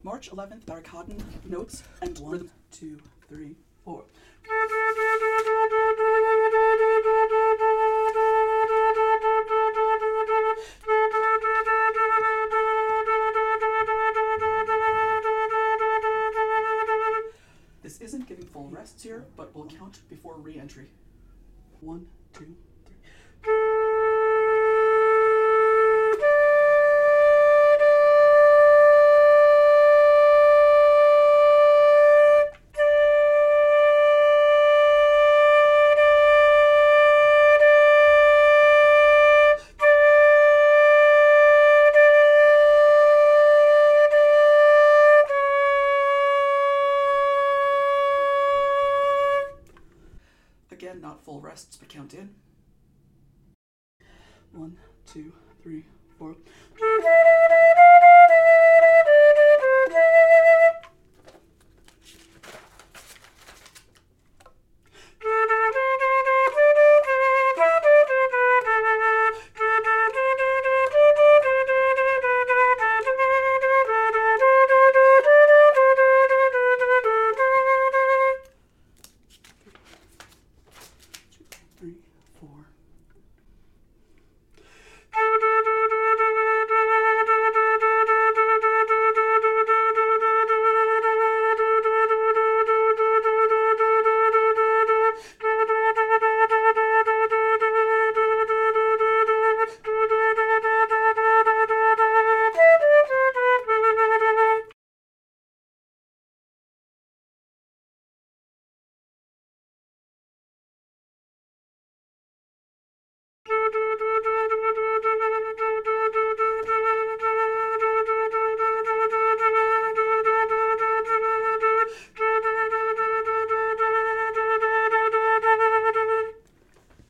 March 11th, Barakadan notes and rhythm. 2, 3, 4. This isn't giving full rests here, but we'll count before re-entry. 1, 2, 3. Again, not full rests, but count in. 1, 2, 3, 4.